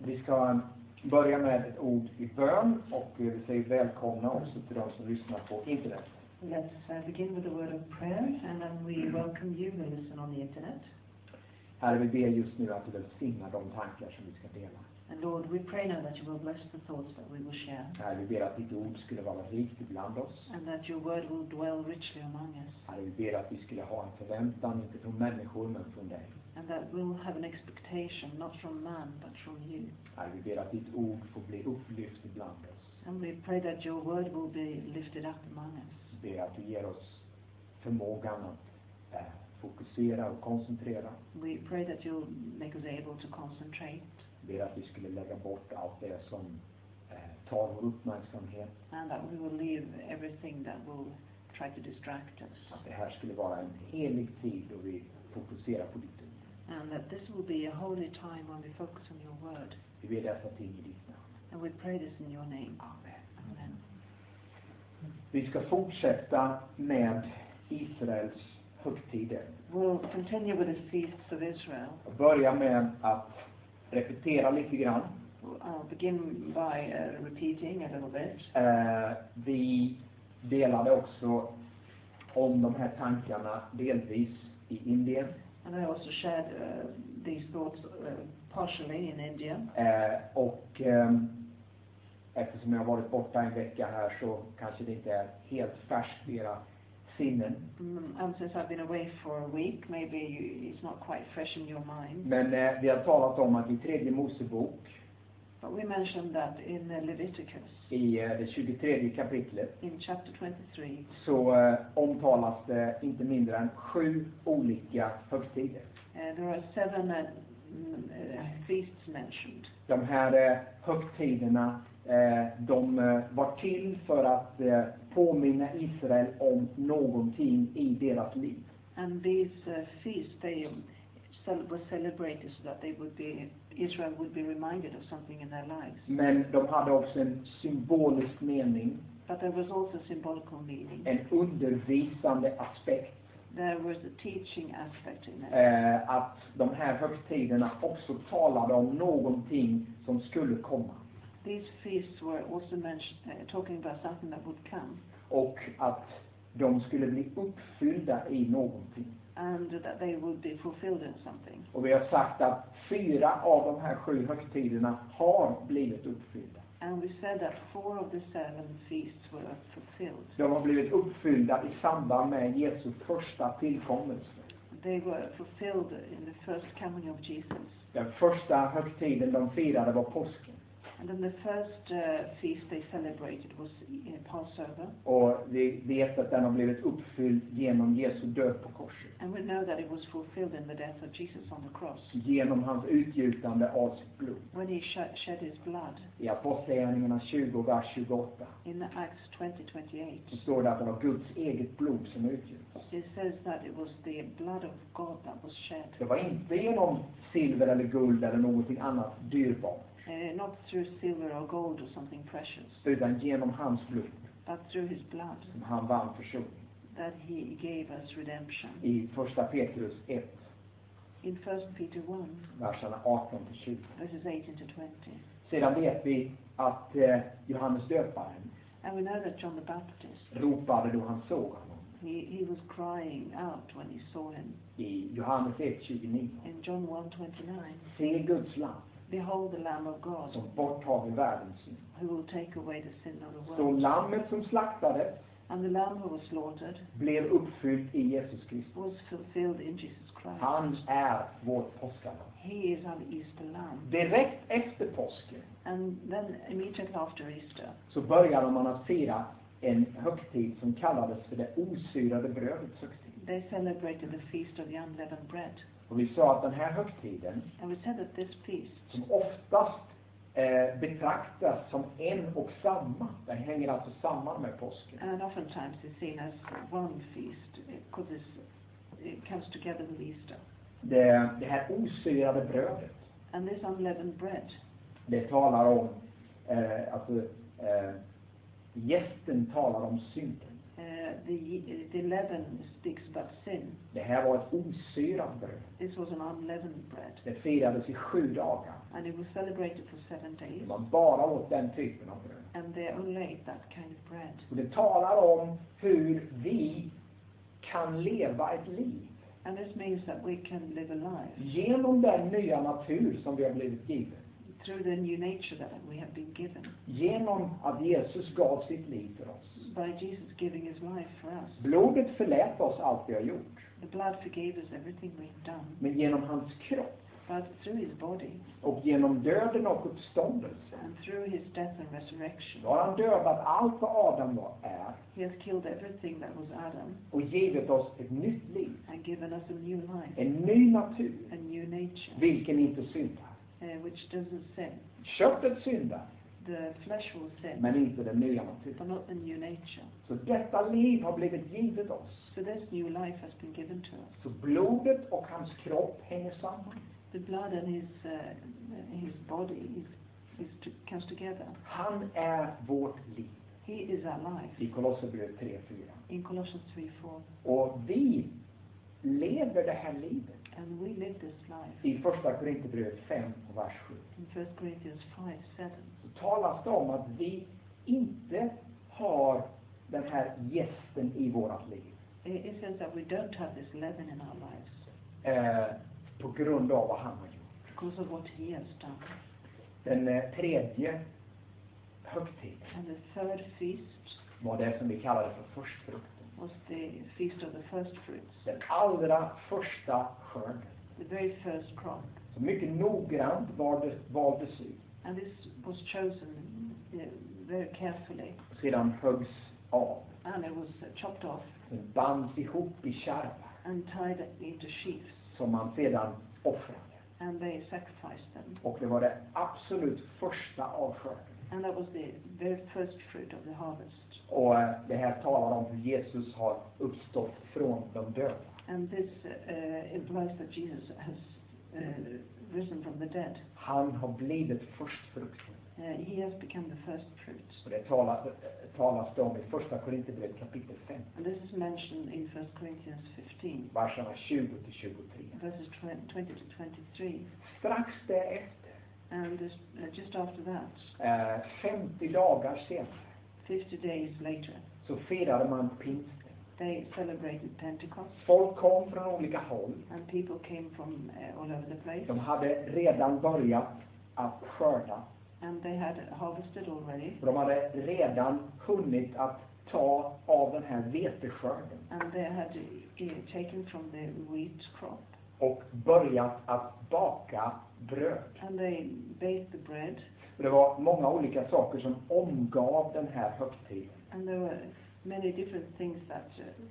Vi ska börja med ett ord i bön och vi säger välkomna också till de som lyssnar på internet. Let's begin with a word of prayer and then we welcome you who listen on the internet. Herre, vi ber just nu att du välsignar de tankar som vi ska dela. And Lord, we pray now that you will bless the thoughts that we will share. Herre, vi ber att ditt ord skulle vara rikt ibland oss. And that your word will dwell richly among us. Herre, vi ber att vi skulle ha en förväntan, inte från människor, men från dig. And that we'll have an expectation, not from man, but from you. Herre, vi ber att ditt ord får bli upplyft ibland oss. And we pray that your word will be lifted up among us. Vi ber att du ger oss förmågan att fokusera och koncentrera. We pray that you'll make us able to concentrate. Vi ber att vi skulle lägga bort allt det som tar vår uppmärksamhet. And that we will leave everything that will try to distract us. Att det här skulle vara en helig tid då vi fokuserar på ditt ord. And that this will be a holy time when we focus on your word. Vi ber dessa ting i ditt namn. And we pray this in your name. Amen. Amen. Vi ska fortsätta med Israels högtider. We'll continue with the feasts of Israel. Jag börjar med att repetera lite grann. I'll begin by repeating a little bit. Vi delade också om de här tankarna delvis i Indien. And I also shared these thoughts partially in India. Eftersom jag har varit borta en vecka här så kanske det inte är helt färskt i era sinnen. And since I've been away for a week, maybe it's not quite fresh in your mind. Men vi har talat om att i tredje Mosebok, But we mentioned that in Leviticus, i det 23 kapitlet, in chapter 23, så omtalas det inte mindre än 7 olika högtider. there are 7 feasts mentioned. De här högtiderna, de var till för att påminna Israel om någonting i deras liv. And these feasts, they were celebrated so that Israel would be reminded of something in their lives. Men de hade också en symbolisk mening, But there was also symbolical meaning. en undervisande aspekt. There was a teaching aspect in it. Att de här högtiderna också talade om någonting som skulle komma. These feasts were also talking about something that would come. Och att de skulle bli uppfyllda i någonting. And that they would be fulfilled in something. Och vi har sagt att 4 av de här 7 högtiderna har blivit uppfyllda. And we said that 4 of the 7 feasts were fulfilled. De har blivit uppfyllda i samband med Jesu första tillkommelse. They were fulfilled in the first coming of Jesus. Den första högtiden de firade var påsken. And then the first feast they celebrated was Passover. Och vi vet att den har blivit uppfylld genom Jesu död på korset. And we know that it was fulfilled in the death of Jesus on the cross. Genom hans utgjutande av sitt blod. When he shed his blood. I Apostlagärningarna 20, vers 28. In Acts 20:28. Så står det att det var Guds eget blod som utgjuts. It says that it was the blood of God that was shed. Det var inte genom silver eller guld eller någonting annat dyrbart. Not through silver or gold or something precious. Utan genom hans blod. But through his blood. Som han vann försoning. That he gave us redemption. I första Petrus 1. In 1 Peter 1. Verserna 18-20. Verses 18-20. Sedan vet vi att Johannes döparen. And we know that John the Baptist. Ropade då han såg honom. He was crying out when he saw him. I Johannes 1:29. In John 1:29. Se Guds lam. Behold the Lamb of God. Som borttager världens synd. Who will take away the sin of the world. Så lammet som slaktades. And the lamb who was slaughtered. Blev uppfylld i Jesus Kristus. Was fulfilled in Jesus Christ. Han är vårt påskalam. He is our Easter lamb. Direkt efter påsken. And then immediately after Easter. Så började man att fira en högtid som kallades för det osyrade brödets högtid. They celebrated the feast of the unleavened bread. Och vi sa att den här högtiden, and we said that this feast, som oftast betraktas som en och samma, den hänger alltså samman med påsken. and oftentimes is seen as one feast because it comes together with Easter. Det här osyrade brödet, And this unleavened bread, det talar om gästen talar om synden. The leaven speaks about sin. Det här var ett osyrat bröd. This was an unleavened bread. Det firades i 7 dagar. And it was celebrated for 7 days. Man bara åt den typen av bröd. And they only ate that kind of bread. Och det talar om hur vi kan leva ett liv. And this means that we can live a life Genom den nya natur som vi har blivit given. through the new nature that we have been given. Genom att Jesus gav sitt liv för oss. By Jesus giving his life for us. Blodet förlät oss allt vi har gjort. The blood forgave us everything we've done. Men genom hans kropp But through his body och genom döden och uppståndelsen and through his death and resurrection, då har han dödat allt vad Adam är he has killed everything that was Adam och givit oss ett nytt liv. and given us a new life, En ny natur, a new nature, vilken inte syndar. which doesn't sin. Köttet syndar, The flesh will sin, men inte den nya naturen. but not the new nature. Så detta liv har blivit givet oss. So this new life has been given to us. Så blodet och hans kropp hänger samman. The blood and his body comes together. Han är vårt liv. He is our life. I Kolosserbrevet 3:4. In Colossians 3:4. Och vi lever det här livet. And we live this life. I första Korinthierbrevet 5 och vers 7. In 1 Corinthians 5:7. Så talas det om att vi inte har den här gästen i vårat liv. It says that we don't have this leaven in our lives. På grund av vad han har gjort. Because of what he has done. Den tredje högtiden And the third feast var det som vi kallade för förstfrukten. was the feast of the first fruits. Den allra första skörden. The very first crop. Så mycket noggrant valdes ut. And this was chosen very carefully. Och sedan höggs av. And it was chopped off Den bands ihop i kärvar. and tied into sheaves. Som man sedan offrade. And they sacrificed them. Och det var det absolut första av skörden. And that was the very first fruit of the harvest. Och det här talar om hur Jesus har uppstått från de döda. And this implies that Jesus has risen from the dead. Han har blivit förstfrukten. He has become the first fruit. Och det talas det om i första Korinthierbrevet kapitel 5. And this is mentioned in 1 Corinthians 15, Verserna 20-23. verses 20 to 23. Strax därefter, And just after that, 50 dagar senare, 50 days later, så firade man pingsten. they celebrated Pentecost. Folk kom från olika håll. And people came from all over the place. De hade redan börjat att skörda. And they had harvested already. Och de hade redan hunnit att ta av den här veteskörden. And they had taken from the wheat crop. Och börjat att baka bröd. And they baked the bread. Och det var många olika saker som omgav den här högtiden. And there were many different things that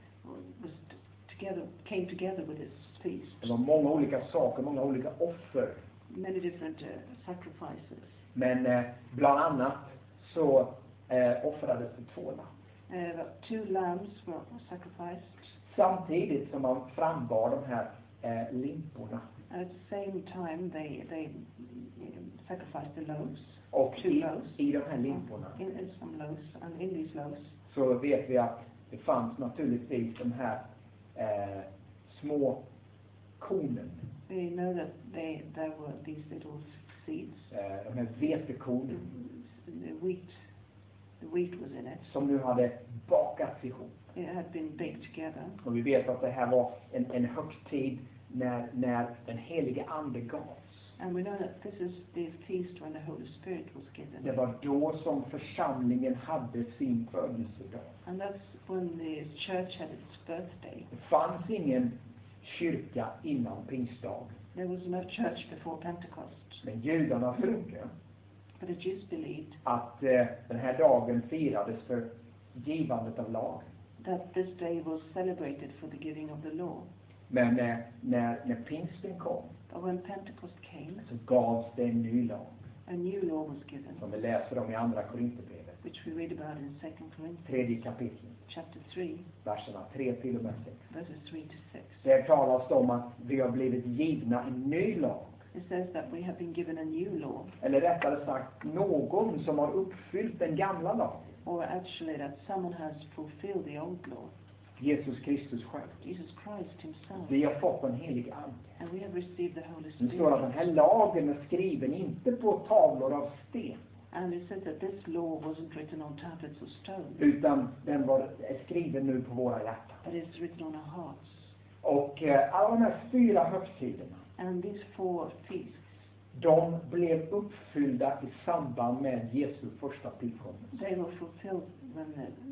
came together with this feast. Det var många olika saker, många olika offer. Many different sacrifices. Men bland annat så offrades det 2 lamm. 2 lambs were sacrificed. Samtidigt som man frambar de här limporna. At the same time, they sacrificed the loaves. Och 2 loaves. i de här limporna In some loaves, and in these loaves, så vet vi att det fanns naturligtvis de här små kornen. we know that there were these little seeds. De här vetekornen The wheat was in it. som nu hade bakats ihop. It had been baked together. Och vi vet att det här var en högtid när den helige ande gavs. And we know that this is the feast when the Holy Spirit was given. Det var då som församlingen hade sin födelsedag. And that's when the church had its birthday. Det fanns ingen kyrka innan pingstdag. There was no church before Pentecost. Men judarna trodde But the Jews believed att den här dagen firades för givandet av lagen. that this day was celebrated for the giving of the law. Men när pingsten kom But when Pentecost came, så gavs det en ny lag. a new law was given, Som vi läser om i andra Korinthierbrevet. which we read about in 2 Corinthians 3:e kapitlet. chapter 3, Verserna 3-6. verses 3 to 6. Där talas det om att vi har blivit givna en ny lag. It says that we have been given a new law, Eller rättare sagt, någon som har uppfyllt den gamla lagen. or actually that someone has fulfilled the old law. Jesus Kristus själv. Jesus Christ himself. Vi har fått en helig ande. And we have received the Holy Det står att den Spirit. här lagen är skriven inte på tavlor av sten, And it says that this law wasn't written on tablets of stone, utan den är skriven nu på våra hjärtan. but it's written on our hearts. Och alla de här 4 högtiderna, And these 4 feasts, de blev uppfyllda i samband med Jesu första tillkommelse. they were fulfilled when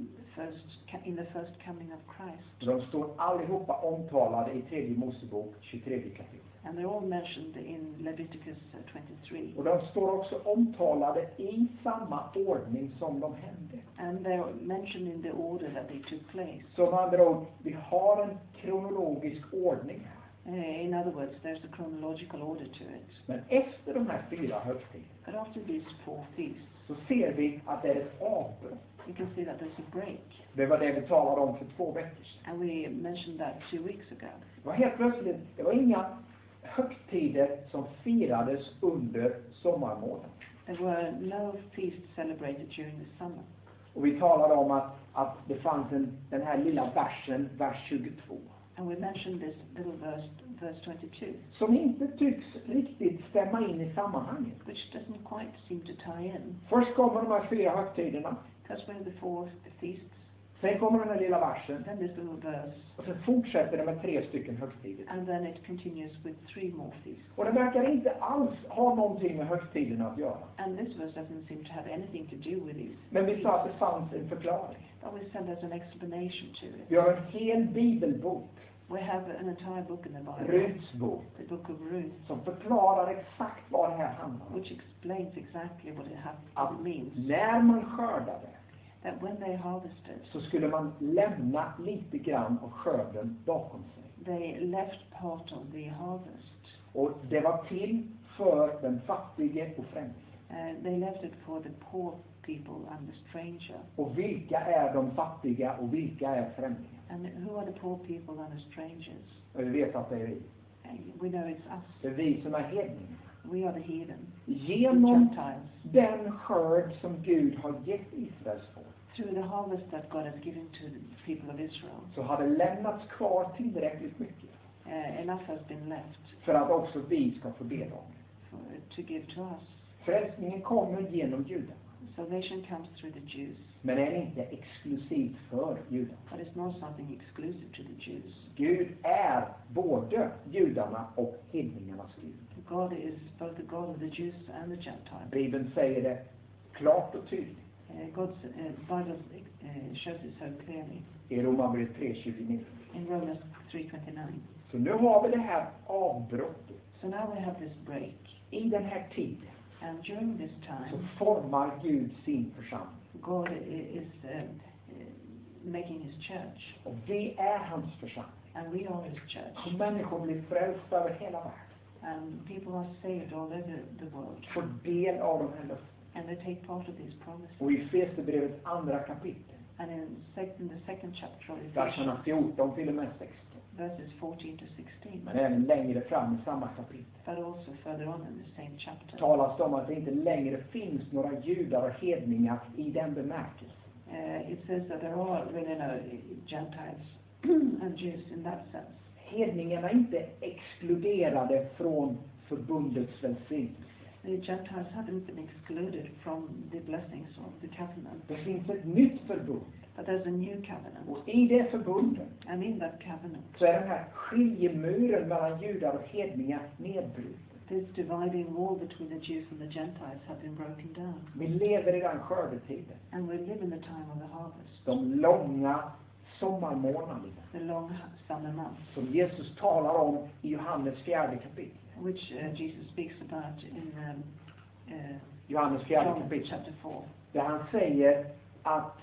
in the first coming of Christ. De står allihopa omtalade i 3 Mosebok 23 kapitel. And they're all mentioned in Leviticus 23. Och de står också omtalade i samma ordning som de hände. And they're mentioned in the order that they took place. Så med andra ord, vi har en kronologisk ordning här. In other words, there's a chronological order to it. Men efter de här 4 högtiderna But after these 4 feasts, så ser vi att det är ett avbrott. you can see that there's a break. Det var det vi talade om för 2 veckor sedan. And we mentioned that 2 weeks ago. Det var helt plötsligt, det var inga högtider som firades under sommarmånaden. There were no feasts celebrated during the summer. Och vi talade om att det fanns den här lilla versen, vers 22. And we mentioned this little verse 22, Som inte tycks riktigt stämma in i sammanhanget. which doesn't quite seem to tie in. Först kommer de här 4 högtiderna. First were the 4 feasts, Sen kommer den här lilla versen. then this little verse, Och sen fortsätter det med 3 stycken högtider. and then it continues with 3 more feasts. Och det verkar inte alls ha någonting med högtiderna att göra. And this verse doesn't seem to have anything to do with these. Men vi sa att det fanns en förklaring. But we said there's an explanation to it. Vi har en hel bibelbok, We have an entire book in the Bible, Ruts bok, the book of Ruth, som förklarar exakt vad det här handlar om. which explains exactly what Att it means. när man skördade That when they harvested, så skulle man lämna lite grann av skörden bakom sig. they left part of the harvest. Och det var till för den fattige och främlinge. They left it for the poor people and the stranger. Och vilka är de fattiga och vilka är främlingar? And who are the poor people and the strangers? Och vi vet att det är vi. We know it's us. Det är vi som är hedningar. We are the heathen, the Genom Gentiles. den skörd som Gud har gett Israels folk Through the harvest that God has given to the people of Israel, så har det lämnats kvar tillräckligt mycket enough has been left för att också vi ska få del av det. to give to us. Frälsningen kommer genom judarna, Salvation comes through the Jews, men är inte exklusivt för judarna. but it's not something exclusive to the Jews. Gud är både judarna och hedningarnas Gud. God is both the God of the Jews and the Gentiles. Bibeln säger det klart och tydligt God's Bible shows it so clearly i Romarbrevet 3:29. in Romans 3:29. Så nu har vi det här avbrottet. So now we have this break, I den här tiden and during this så time, formar Gud sin församling. God is making His church, Och vi är hans församling. and we are His church. Och människor blir frälsta över hela världen. And people are saved all over the world, Får del av de här löftena. and they take part of these promises. Och i Efesierbrevets andra kapitel, And in the second chapter of verserna Ephesians, 14 till och med 16. verses 14 to 16, Men även längre fram i samma kapitel but also further on in the same chapter, talas det om att det inte längre finns några judar och hedningar i den bemärkelsen. it says that there are really no Gentiles and Jews in that sense. Hedningarna är inte exkluderade från förbundets välsignelse. The Gentiles haven't been excluded from the blessings of the covenant, Det finns ett nytt förbund. but there's a new covenant. Och i det förbundet And in that covenant, så är den här skiljemuren mellan judar och hedningar nedbruten. this dividing wall between the Jews and the Gentiles have been broken down. Vi lever i den skördetiden. And we live in the time of the harvest, De långa sommarmånaderna the long summer months, som Jesus talar om i Johannes 4 kapitel. which Jesus speaks about in Johannes 4 John kapitel. chapter 4. Där han säger att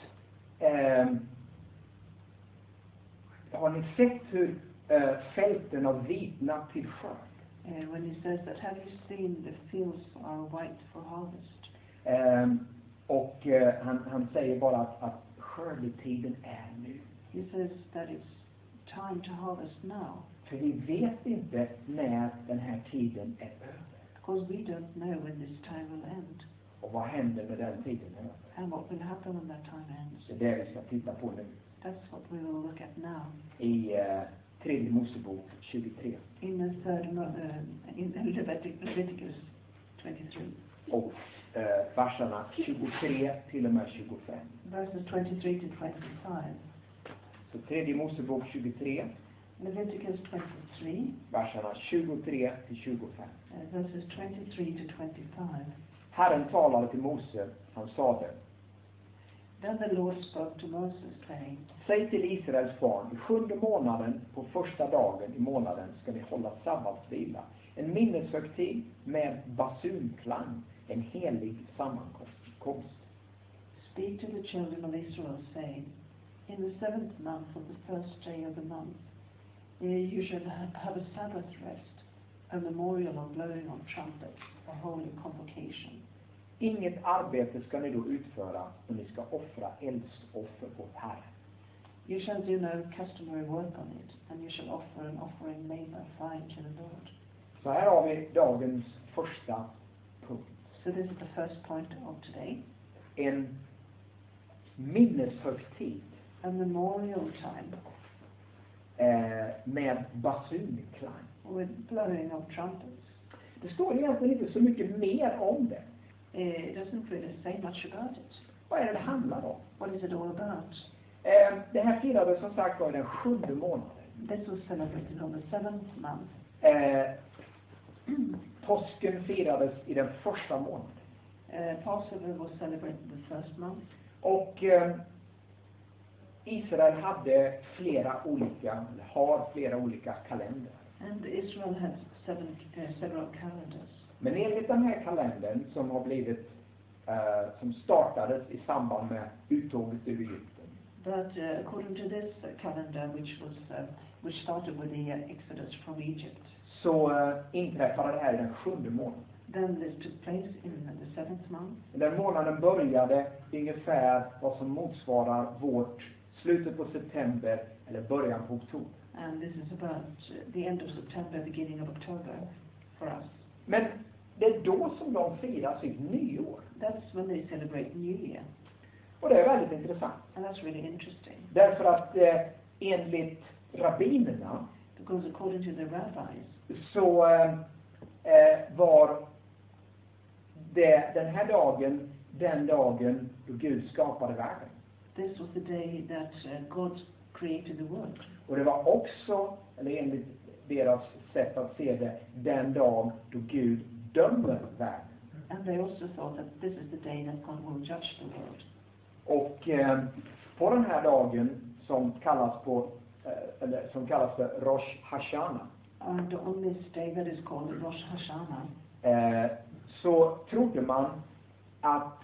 har ni sett hur fälten har vitnat till skörd? When he says that, have you seen the fields are white for harvest? Och han säger bara att skördetiden är nu. He says that it's time to harvest now, För vi vet inte när den här tiden är över. because we don't know when this time will end. Och vad händer med den tiden här? And what will happen when that time ends? Det är det vi ska titta på nu. That's what we will look at now. I tredje Mosebok 23. In the third, in Leviticus 23. Och verserna 23 till och med 25. Verses 23 to 25. Så tredje Mosebok 23. Leviticus 23. Verserna 23 till 25. Verses 23 to 25. Herren talade till Mose, han sade: Then the Lord spoke to Moses, saying, säg till Israels barn, i 7:e månaden på första dagen i månaden ska ni hålla sabbatsvila, en minneshögtid med basunklang, en helig sammankomst. Speak to the children of Israel, saying, in the 7th month of the first day of the month, you shall have a Sabbath rest, a memorial of blowing of trumpets, a holy convocation. Inget arbete ska ni då utföra, och ni ska offra eldsoffer åt Herren. You shall do no customary work on it, and you shall offer an offering made by fire to the Lord. Så här har vi dagens första punkt. So this is the first point of today. En minneshögtid. A memorial time. Med basunklang. With blowing of trumpets. Det står egentligen inte så mycket mer om det. It doesn't really say much about it. Vad är det handlar om? What is it all about? Det här firades som sagt var i den 7:e månaden. This was celebrated on the 7th month. Påsken firades i den första månaden. Passover was celebrated the first month. Och Israel hade har flera olika kalendrar. And Israel had several calendars. Men enligt den här kalendern som har blivit som startades i samband med uttåget ur Egypten. But according to this calendar, which started with the Exodus from Egypt, så inträffade det här i den 7:e månaden. Then this took place in the 7th month. Den månaden började ungefär vad som motsvarar slutet på september eller början på oktober. And this is about the end of September, beginning of October for us. Men det är då som de firar sitt nyår. That's when they celebrate New Year. Och det är väldigt intressant. And that's really interesting. Därför att enligt rabbinerna, because according to the rabbis, så var det den här dagen den dagen då Gud skapade världen. This was the day that God created the world. Och det var också, eller enligt deras sätt att se det, den dag då Gud dömer världen. And they also thought that this is the day that God will judge the world. Och på den här dagen som kallas för Rosh Hashanah. And on this day that is called Rosh Hashanah, så trodde man att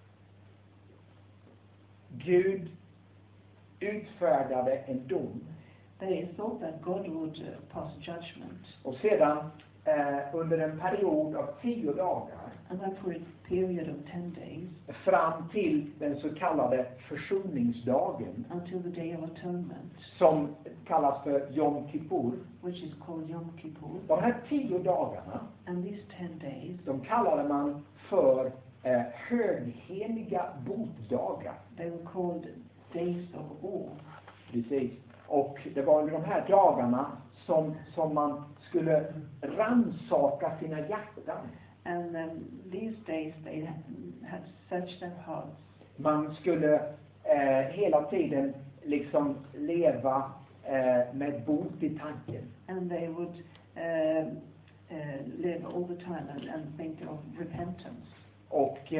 Gud utfärdade en dom. They thought that God would pass judgment. Och sedan under en period av 10 dagar, and then for a period of 10 days, fram till den så kallade försoningsdagen, until the day of atonement, som kallas för Yom Kippur, which is called Yom Kippur. De här 10 dagarna, And these 10 days, de kallade man för högheliga botdagar. they were called days of awe. Precis. Och det var under de här dagarna som man skulle ransaka sina hjärtan. And these days they had searched their hearts. Man skulle hela tiden liksom leva med bot i tanken. And they would live all the time and think of repentance. Och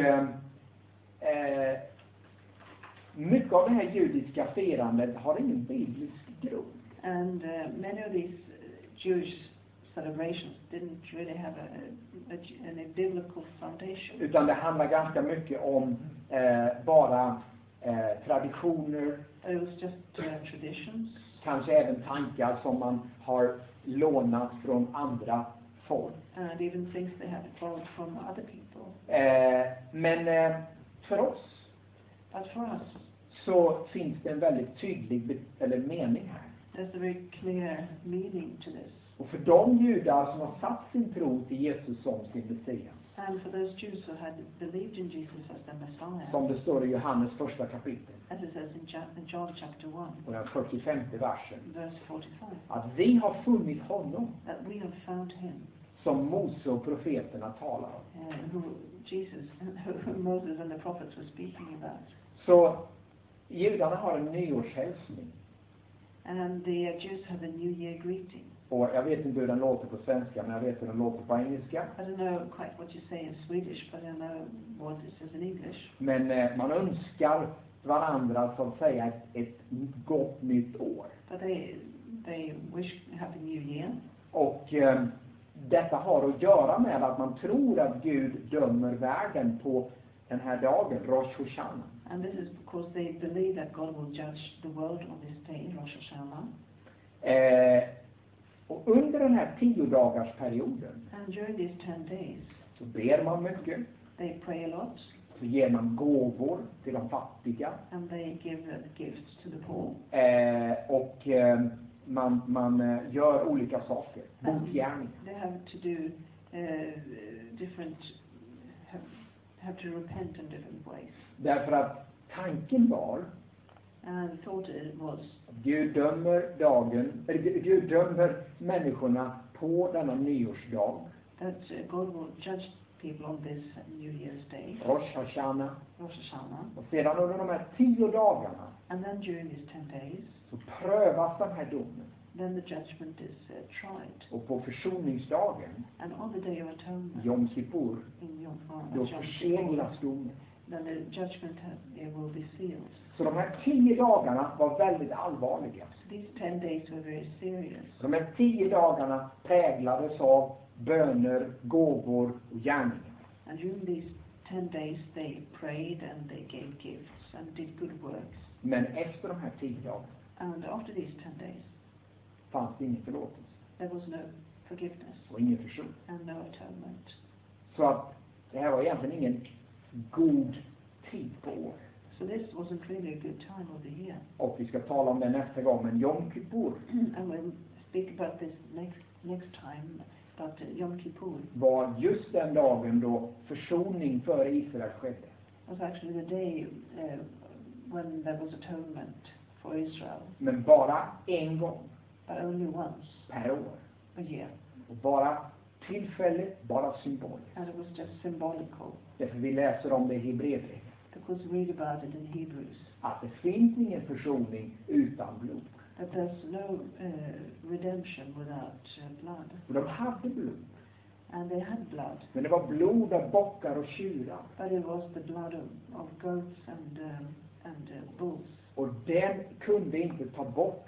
mycket av det här judiska firandet har ingen biblisk grund. And many of these Jewish celebrations didn't really have any biblical foundation. Utan det handlar ganska mycket om bara traditioner. It was just traditions. Kanske även tankar som man har lånat från andra folk. And even things they had borrowed from other people. Men för oss, But for us, så finns det en väldigt tydlig mening här. there's a very clear meaning to this. Och för de judar som har satt sin tro till Jesus som sin Messias, And for those Jews who had believed in Jesus as their Messiah, som det står i Johannes första kapitel, as it says in John chapter 1, och den 45:e versen, verse 45, att vi har funnit honom that we have found him, som Mose och profeterna talar om. who Jesus, who Moses and the prophets were speaking about. Så judarna har en nyårshälsning. And the Jews have a New Year greeting. Och jag vet inte hur den låter på svenska, men jag vet hur den låter på engelska. I don't know quite what you say in Swedish, but I know what it says in English. Men man önskar varandra, så att säga, ett gott nytt år. But they wish Happy New Year. Och detta har att göra med att man tror att Gud dömer världen på den här dagen, Rosh Hashanah. And this is because they believe that God will judge the world on this day, Rosh Hashanah. Och under den här 10-dagarsperioden And during these 10 days, så ber man mycket, they pray a lot, så ger man gåvor till de fattiga, and they give gifts to the poor. och man gör olika saker, botgärningar. They have to do different, have to repent in different ways. Därför att tanken var And thought it was att Gud dömer människorna på denna nyårsdag, that God will judge people on this New Year's Day, Rosh Hashanah. Rosh Hashanah. Och sedan under de här 10 dagarna And then during these 10 days, så prövas den här domen. then the judgment is tried. Och på försoningsdagen, And on the Day of Atonement, Yom Kippur, in då Yom Kippur, förseglas domen. then the judgment it will be sealed. Så de här 10 dagarna var väldigt allvarliga. So these 10 days were very serious. De här 10 dagarna präglades av böner, gåvor och gärningar. And during these 10 days they prayed and they gave gifts and did good works. Men efter de här 10 dagarna And after these 10 days, fanns det ingen förlåtelse there was no forgiveness och ingen försoning. and no atonement. Så att det här var egentligen ingen god tid på året. So this wasn't really a good time of the year. Och vi ska tala om det nästa gång, men Yom Kippur And we'll speak about this next time, but Yom Kippur var just den dagen då försoning för Israel skedde. was actually the day when there was atonement for Israel, Men bara en gång but only once per år. a year. Och bara tillfälligt, bara symboliskt. And it was just symbolical, Därför vi läser om det i Hebreerbrevet. because we read about it in Hebrews, Att det finns ingen försoning utan blod. that there's no redemption without blood. Och de hade blod. And they had blood, Men det var blod av bockar och tjurar. but it was the blood of goats and bulls. Och den kunde inte ta bort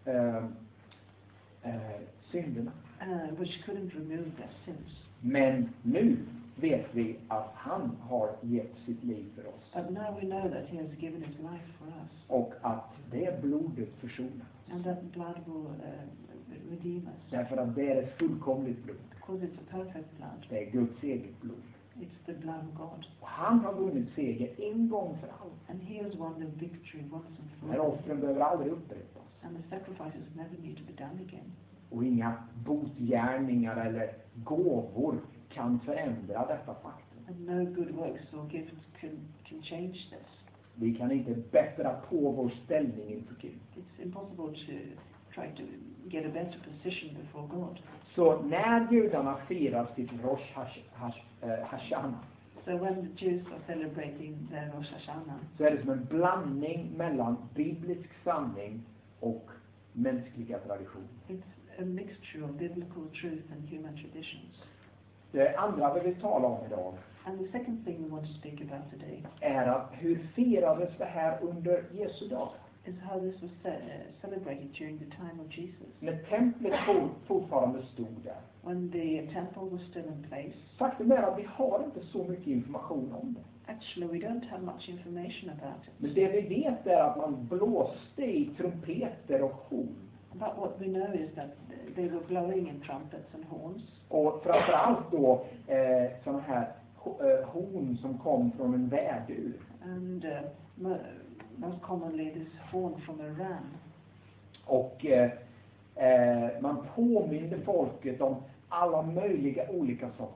synderna. Which couldn't remove their sins. Men nu vet vi att han har gett sitt liv för oss. But now we know that he has given his life for us, Och att det blodet försonar. and that blood will redeem us. Därför att det är ett fullkomligt blod. Because it's a perfect blood. Det är Guds eget blod. It's the blood of God. Och han har vunnit seger en gång för allt. And he has won the victory once and De här for all. offren behöver aldrig upprepas. And the sacrifices never need to be done again. Och inga botgärningar eller gåvor kan förändra detta faktum. And no good works or gifts can change this. Vi kan inte bättra på vår ställning inför Gud. It's impossible to try to get a better position before God. Så när judarna firar sitt Rosh Hashanah, So when the Jews are celebrating their Rosh Hashanah, så är det som en blandning mellan biblisk sanning och mänskliga traditioner. it's a mixture of biblical truth and human traditions. Det andra vi vill tala om idag And the second thing we want to speak about today är att hur firades det här under Jesu dag? is how this was celebrated during the time of Jesus. När templet fortfarande stod där. When the temple was still in place. Faktum är att vi har inte så mycket information om det. Actually, we don't have much information about it. Men det vi vet är att man blåste i trumpeter och horn. But what we know is that they were blowing in trumpets and horns. Och framförallt då sådana här horn som kom från en vädur. And most commonly this horn from a ram. Och man påminde folket om alla möjliga olika saker.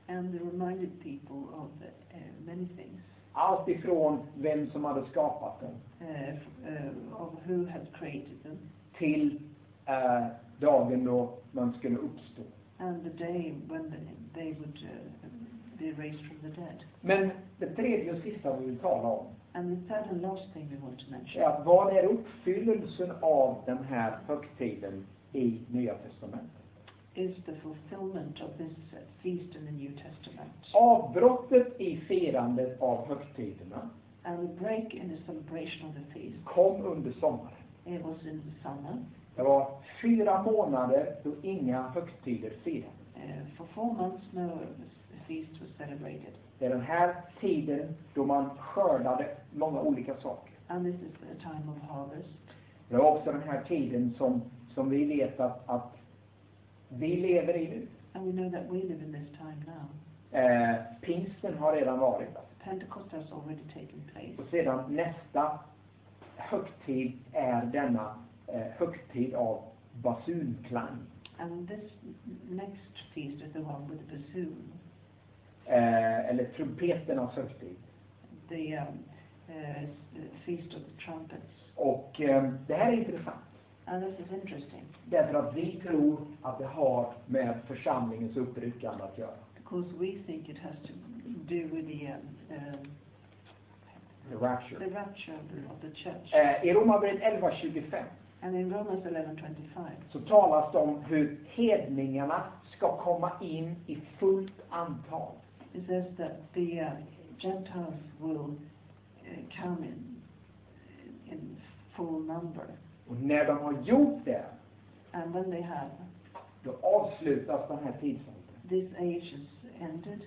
And they reminded people of many things. Allt ifrån vem som hade skapat dem Of who had created them. till dagen då man skulle uppstå. And the day when they would be raised from the dead. Men det tredje och sista vi vill tala om And the third and last thing we want to mention är att vad är uppfyllelsen av den här högtiden i Nya Testamentet? is the fulfillment of this feast in the New Testament. Avbrottet i firandet av högtiderna And the break in the celebration of the feast, kom under sommaren. it was in the summer. Det var 4 månader då inga högtider firades. For 4 months no feast was celebrated. Det är den här tiden då man skördade många olika saker. And this is the time of harvest. Det är också den här tiden som vi vet att vi lever i nu. And we know that we live in this time now. Pingsten har redan varit. Pentecost has already taken place. Och sedan nästa högtid är denna högtid av basunklang. And this next feast is the one with the bassoon. Eller trumpeternas högtid. The feast of the trumpets. Och det här är intressant. And this is interesting. Därför att vi tror att det har med församlingens uppryckande att göra. Because we think it has to do with the rapture. the rapture of the church. I Romarbrevet 11:25 And in Romans 11:25, så talas det om hur hedningarna ska komma in i fullt antal. it says that the Gentiles will come in full number. Och när de har gjort det, And when they have, då avslutas den här tidsåldern. this age is ended.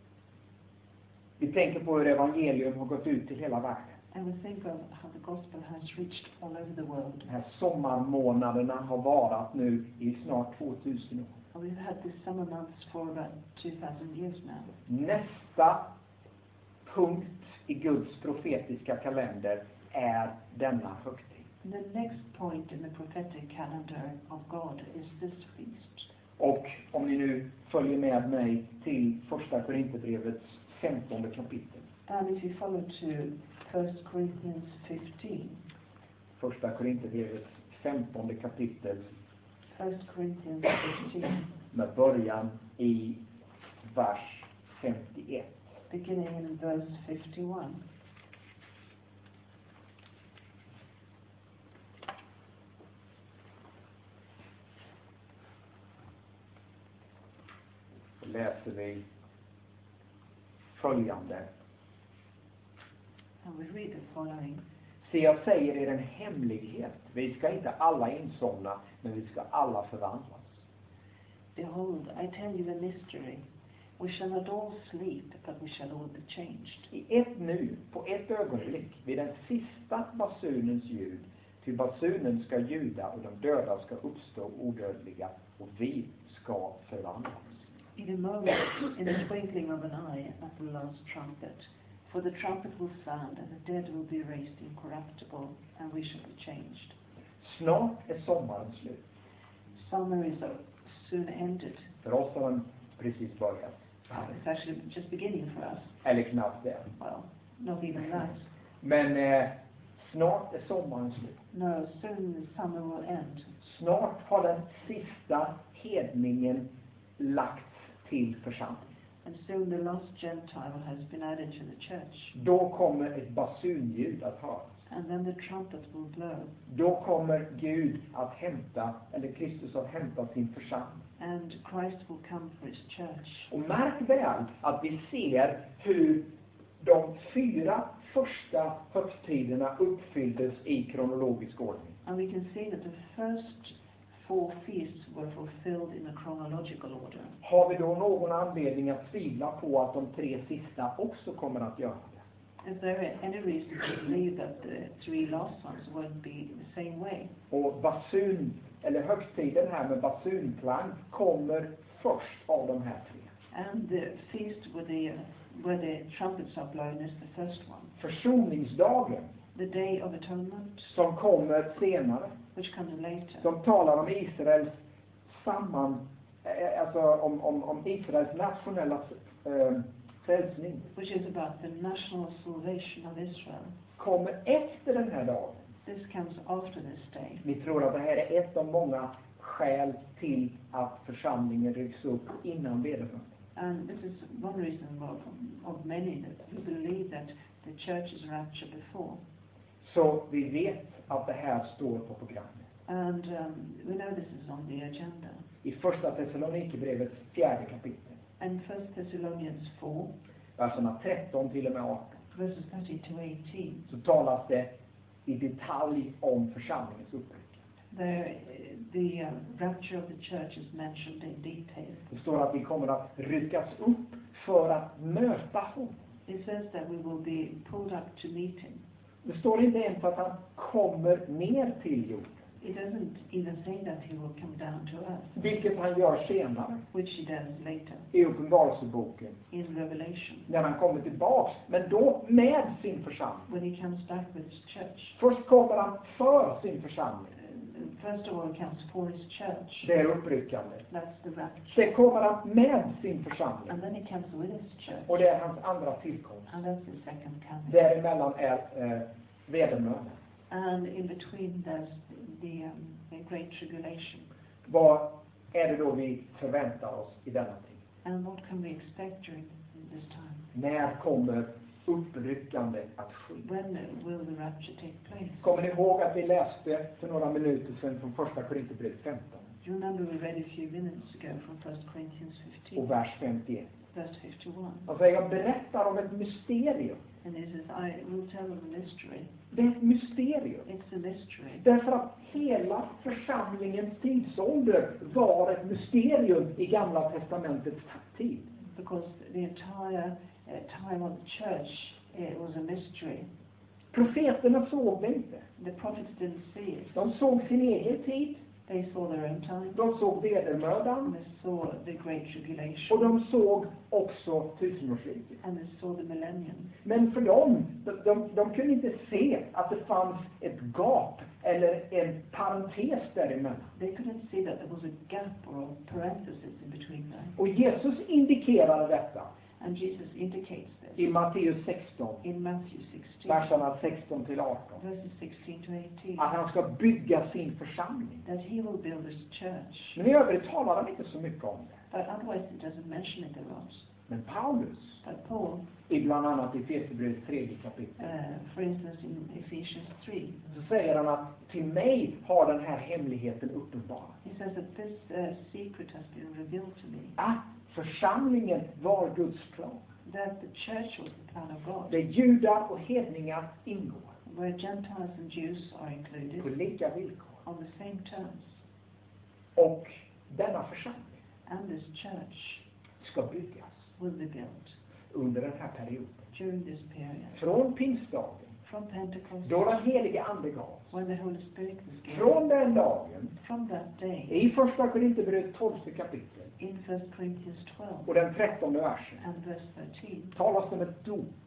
Vi tänker på hur evangelium har gått ut till hela världen. And we think of how the gospel has reached all over the world. De här sommarmånaderna har varat nu i snart 2000 år. And we've had these summer months for about 2000 years now. Nästa punkt i Guds profetiska kalender är denna högtid. The next point in the prophetic calendar of God is this feast. Och om ni nu följer med mig till första Korinthierbrevets 15:e kapitel. And if you follow to 1 Corinthians 15, Första Korinthierbrevets 15:e kapitel 1 Corinthians 15, med början i vers 51. beginning in verse 51. Så läser vi följande. And we read the following. Se, jag säger er en hemlighet. Vi ska inte alla insomna, men vi ska alla förvandlas. Behold, I tell you a mystery. We shall not all sleep, but we shall all be changed. I ett nu, på ett ögonblick, vid den sista basunens ljud, till basunen ska ljuda och de döda ska uppstå odödliga och vi ska förvandlas. In a moment, in the twinkling of an eye, at the last trumpet. For the trumpet will sound, and the dead will be raised incorruptible, and we shall be changed. Snart är sommaren slut. Summer is soon ended. För oss har den precis börjat. It's actually just beginning for us. Eller knappt det. Well, not even that. Men snart är sommaren slut. No, soon the summer will end. Snart har den sista hedningen lagts till församlingen. And soon the last Gentile has been added to the church. Då kommer ett basunljud att höras. And then the trumpet will blow. Då kommer Gud att hämta, eller Kristus att hämta sin församling. And Christ will come for his church. Och märk väl att vi ser hur de 4 första högtiderna uppfylldes i kronologisk ordning. And we can see that the first 4 feasts were fulfilled in a chronological order. Har vi då någon anledning att tvivla på att de 3 sista också kommer att göra det? Is there any reason to believe that the 3 last ones won't be the same way? Och basun, eller högtiden här med basunklang kommer först av de här 3. And the feast where the trumpets are blown is the first one. Försoningsdagen, The Day of Atonement, som kommer senare, which comes later. som talar om Israels om Israels nationella frälsning, which is about the national salvation of Israel. kommer efter den här dagen. This comes after this day. Vi tror att det här är ett av många skäl till att församlingen rycks upp innan vedermödan. And this is one reason of many that who believe that the church is raptured before. Så vi vet att det här står på programmet. And we know this is on the agenda. I första Thessalonikerbrevets 4:e kapitel, And 1 Thessalonians 4, verserna 13 till och med 18, verses 30 to 18, så talas det i detalj om församlingens uppryckande. the rapture of the church is mentioned in detail. Det står att vi kommer att ryckas upp för att möta honom. It says that we will be pulled up to meet him. Det står inte ens att han kommer ner till jorden, It doesn't even say that he will come down to earth, vilket han gör senare which he does later i Uppenbarelseboken, in Revelation, när han kommer tillbaks, men då med sin församling. when he comes back with his church. Först kommer han för sin församling, First of all, he comes for his church. det är uppryckande. That's the rapture. Sen kommer han med sin församling, And then he comes with his church. och det är hans andra tillkomst. And that's the second coming. Däremellan är vedermödan. And in between there's the great tribulation. Vad är det då vi förväntar oss i denna tid? And what can we expect during this time? När kommer uppryckande att ske? When will the rapture take place? Kommer ni ihåg att vi läste för några minuter sedan från första Korinthierbrevet 15 Do you remember we read a few minutes ago from 1 Corinthians 15, och vers 51? verse 51? Alltså jag berättar om ett mysterium. And it says, I will tell of a mystery. Det är ett mysterium. It's a mystery. Därför att hela församlingens tidsålder var ett mysterium i Gamla testamentets tid. Because the entire time of the church, it was a mystery. Profeterna såg det inte. The prophets didn't see it. De såg sin egen tid. They saw their own time. De såg vedermödan. And they saw the great Och tribulation. de såg också tusenårsriket. And they saw the millennium. Men för dem, de kunde inte se att det fanns ett gap eller en parentes däremellan. They couldn't see that there was a gap or a parenthesis in between them. Och Jesus indikerade detta And Jesus indicates this i Matteus 16, in Matthew 16, verserna 16 till 18. verses 16 to 18, Att han ska bygga sin församling. that he will build his church. Men i övrigt talar han inte så mycket om det. But otherwise it doesn't mention it a lot. Men Paulus, But Paul, i bland annat i Efesierbrevets 3:e kapitel, for instance in Ephesians 3, så säger han att till mig har den här hemligheten uppenbarat. he says that this secret has been revealed to me, Att församlingen var Guds plan. that the church was the plan of God, Där judar och hedningar ingår where Gentiles and Jews are på included lika villkor. on the same terms. Och denna församling And this church ska byggas will be built under den här perioden. during this period. Från pingstdagen, From Pentecost, då den helige ande gavs. when the Holy Spirit was given. Från den dagen, From that day, i första Korinthierbrevet 12:e kapitel in 1 Corinthians 12 och den 13:e versen, and verse 13, talas det om ett dop.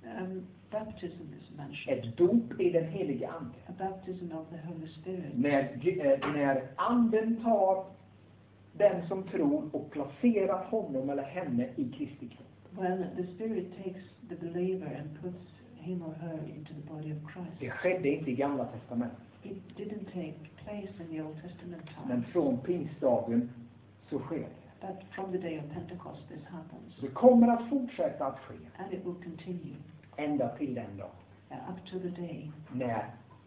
baptism is mentioned. Ett dop i den helige ande. A baptism of the Holy Spirit. När anden tar den som tror och placerar honom eller henne i Kristi kropp. When the Spirit takes the believer and puts him or her into the body of Christ. Det skedde inte i Gamla testamentet. It didn't take place in the Old Testament Men time. från pingstdagen så sker det. But from the day of Pentecost this happens. Så det kommer att fortsätta att ske. And it will continue Ända till den dag up to the day när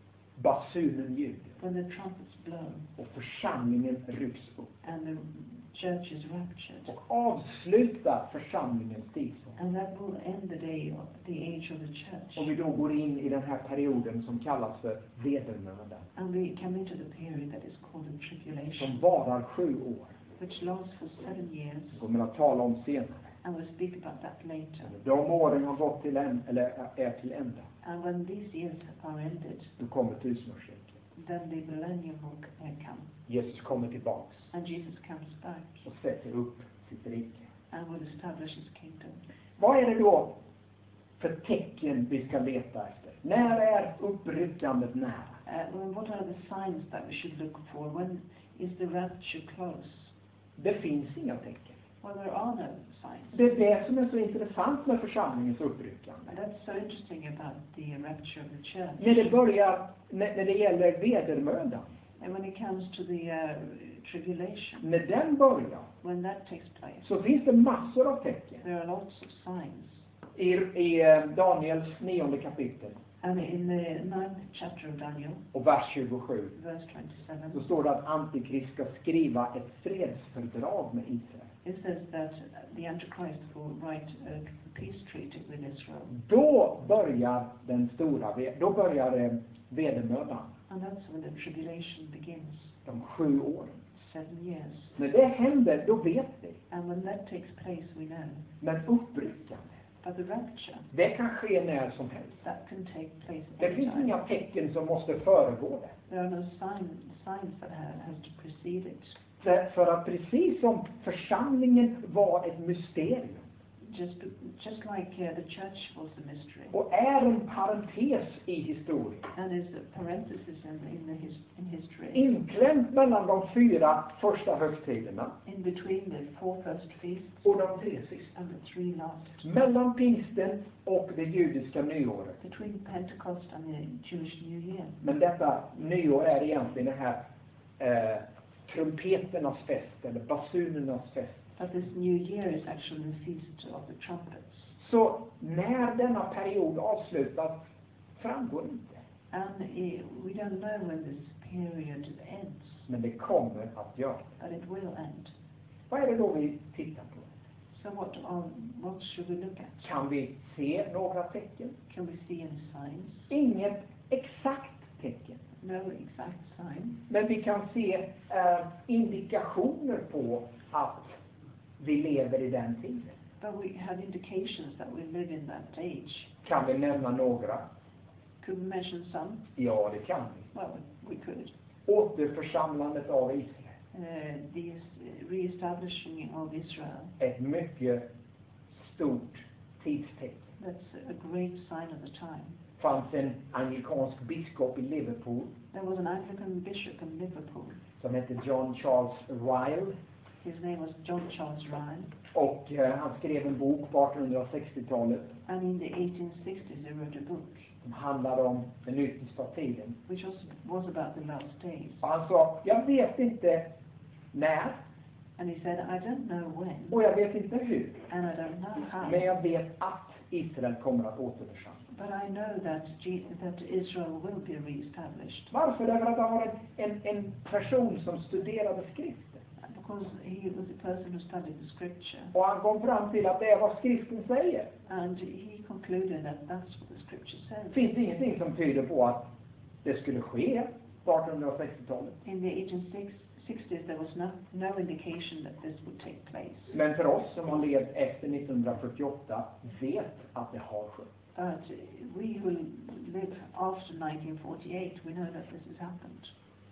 basunen ljuder when the trumpets blow och församlingen rycks upp and the church is raptured. och avslutar församlingens tidsålder. And that will end the day of the age of the church. Och vi då går in i den här perioden som kallas för vedermödan, And we come into the period that is called the som tribulation, varar 7 år. which lasts for 7 years. Vi kommer att tala om senare. And we'll speak about that later. De åren har gått till är till ända. And when these years are ended, Då kommer tusenårsriket. then the millennium will come. Jesus kommer tillbaks And Jesus comes back och sätter upp sitt rike. and will establish his kingdom. Vad är det då för tecken vi ska leta efter? När är uppryckandet nära? What are the signs that we should look for? When is the rapture close? Det finns inga tecken. Well, there are no signs. Det är det som är så intressant med församlingens uppryckande. And that's so interesting about the rapture of the church. När det gäller vedermödan. And when it comes to the tribulation, När den börjar, when that takes place, så finns det massor av tecken. there are lots of signs. I Daniels 9:e kapitel And in the 9th chapter of Daniel, och vers 27, verse så 27, står det att Antikrist ska skriva ett fredsfördrag med Israel. it says that the Antichrist will write a peace treaty with Israel. Då börjar vedermödan, And that's when the tribulation begins. de 7 åren. 7 years. När det händer, då vet vi. And when that takes place, we know. Men uppryckande, But the rapture, det kan ske när som helst. that can take place Det finns anytime. inga tecken som måste föregå det. There are no signs that has to precede it. För att precis som församlingen var ett mysterium Just like the church was a mystery, och är en parentes i historien, and is a parenthesis in history, inklämt mellan de 4 första högtiderna in between the 4 first feasts och de 3 sista. and the 3 last, Mellan pingsten och det judiska nyåret. between Pentecost and the Jewish New Year. Men detta nyår är egentligen den här trumpeternas fest, eller basunernas fest. But this New Year is actually the feast of the trumpets. Så när denna period avslutas framgår inte. And we don't know when this period ends, Men det kommer att göra. but it will end. Vad är det då vi tittar på? So what should we look at? Kan vi se några tecken? Can we see any signs? Inget exakt tecken. No exact sign, Men vi kan se indikationer på att vi lever i den tiden. but we have indications that we live in that age. Kan vi nämna några? Could we mention some? Ja, det kan vi. Well, we could. Återförsamlandet av Israel. The re-establishing of Israel, Ett mycket stort tidstecken. that's a great sign of the time. Fanns en anglikansk biskop i Liverpool There was an Anglican bishop in Liverpool. som hette John Charles Ryle. His name was John Charles Ryle. Och han skrev en bok på 1860-talet And in the 1860s he wrote a book som handlade om den yttersta tiden. which was about the last days. Och han sa, jag vet inte när And he said, I don't know when, och jag vet inte hur. and I don't know how, Men jag vet att Israel kommer att återförsamlas. but I know that Israel will be re-established. Varför? Därför att han var en person som studerade skriften. Because he was a person who studied the scripture. Och han kom fram till att det är vad skriften säger. And he concluded that that's what the scripture Det says. finns ingenting som tyder på att det skulle ske på 1860-talet. In the 1860s there was no indication that this would take place. Men för oss som har levt efter 1948 vet att det har skett. But we who live after 1948, we know that this has happened.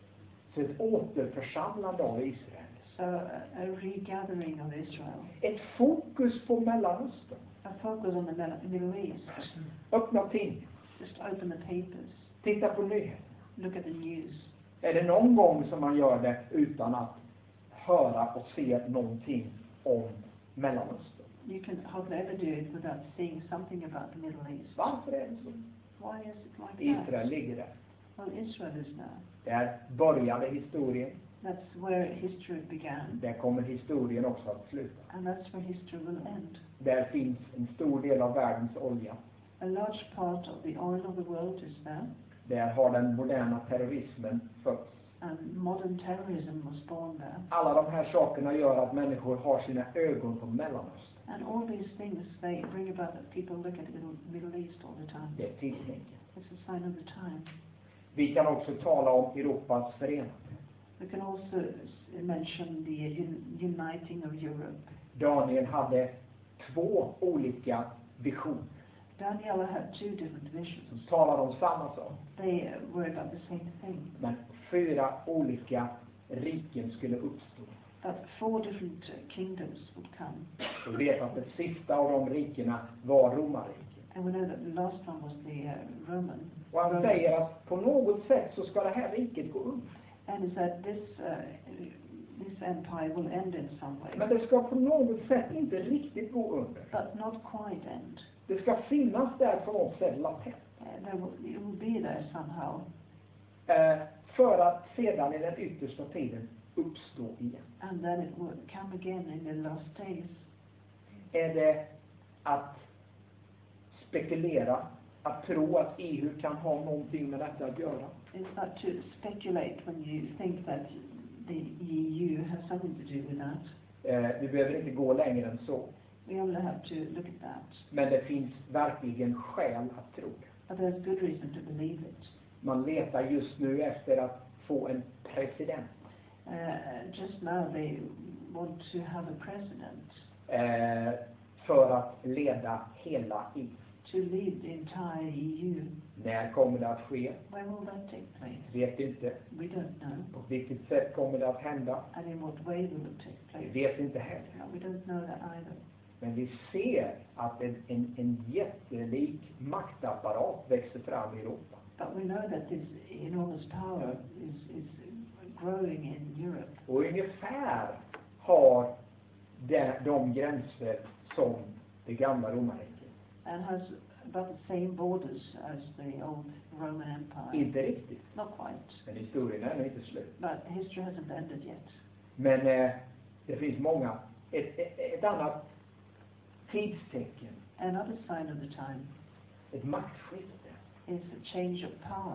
Så ett återförsamlande av Israel. So a regathering of Israel, Ett fokus på Mellanöstern. a focus on the Middle East. Öppna tidningen. Just open the papers, Titta på nyheter. look at the news. Är det någon gång som man gör det utan att höra och se någonting om Mellanöstern? You can hardly ever do it without seeing something about the Middle East. Varför är det så? Why is it like that? Israel ligger där. Well, Israel is there. Där började historien. That's where history began, Där kommer historien också att sluta. and that's where history will end. Där finns en stor del av världens olja. A large part of the oil of the world is there, Där har den moderna terrorismen fötts. and modern terrorism was born there. Alla de här sakerna gör att människor har sina ögon på Mellanöstern. And all these things, they bring about that people look at the Middle East all the time. Det är tidstecken. It's a sign of the time. Vi kan också tala om Europas förenande. We can also mention the uniting of Europe. Daniel hade 2 olika visioner Daniel had 2 different som visions. talade om samma sak. They were about the same thing. Men 4 olika riken skulle uppstå. But 4 different kingdoms would come. Vi vet att det sista av de rikena var romarriket. And we know that the last one was the Roman. Och han säger att på något sätt så ska det här riket gå upp. And he said this this empire will end in some way. Men det ska på något sätt inte riktigt gå under. But not quite end. Det ska finnas där på något sätt latent. It will be there somehow. För att sedan i den yttersta tiden uppstå igen. And then it will come again in the last days. Är det att spekulera, att tro att EU kan ha någonting med detta att göra? It's not to speculate when you think that the EU has something to do with that. Vi behöver inte gå längre än så. We only have to look at that. Men det finns verkligen skäl att tro det. But there's good reason to believe it. Man letar just nu efter att få en president. Just now they want to have a president. För att leda hela EU. To lead the entire EU. När kommer det att ske? When will that take place? Vet inte. We don't know. På vilket sätt kommer det att hända? And in what way will it take place? Vi vet inte heller. No, we don't know that either. Men vi ser att en jättelik maktapparat växer fram i Europa. But we know that this enormous power is growing in Europe. Och ungefär har de gränser som det gamla romarriket. And has about the same borders as the old Roman Empire. Inte riktigt. Not quite. Men historien är ännu inte slut. But history hasn't ended yet. Men det finns många. Ett annat tidstecken. Another sign of the time Ett maktskifte. is a change of power.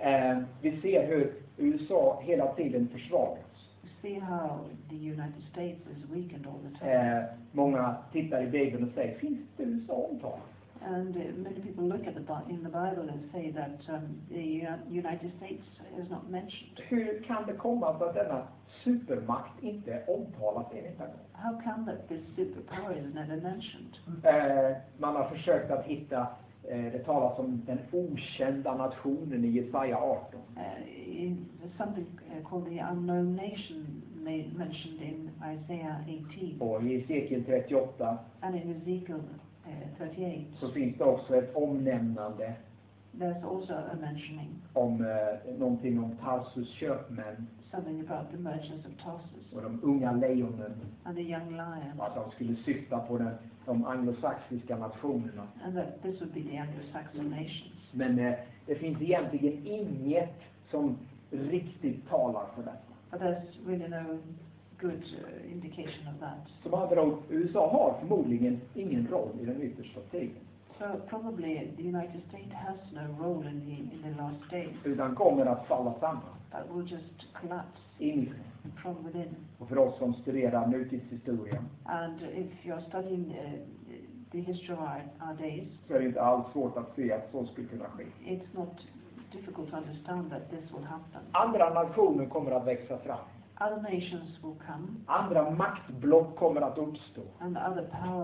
Vi ser hur USA hela tiden försvagas. You see how the United States is weakened all the time. Många tittar i Bibeln och säger, finns det USA omtalat? And many people look at in the Bible and say that the United States is not mentioned. Hur kan det komma att denna supermakt inte omtalas en enda gång? How come that this superpower is never mentioned? Man har försökt att hitta, det talas om den okända nationen i Jesaja 18. There's something called the unknown nation mentioned in Isaiah 18. Och i Esekiel 38 and in Ezekiel 38. så finns det också ett omnämnande. There's also a mentioning. Om någonting om Tarsus köpmän. Something about the merchants of Tarsus. Och de unga lejonen. And the young lions. Att de skulle syfta på de anglosaxiska nationerna. And that this would be the Anglo-Saxon nations. Men det finns egentligen inget som riktigt talar för detta. But there's really no good indication of that. Som andra ord, USA har förmodligen ingen roll i den yttersta tiden. So probably the United States has no role in the last days. Utan kommer att falla samman. But will just collapse. Inifrån. From within. Och för oss som studerar nutidshistorien. And if you're studying the history of our days. Så är det inte alls svårt att se att så skulle kunna ske. It's not difficult to understand that this will happen. Andra nationer kommer att växa fram. Other nations will come. Andra maktblock kommer att uppstå. And other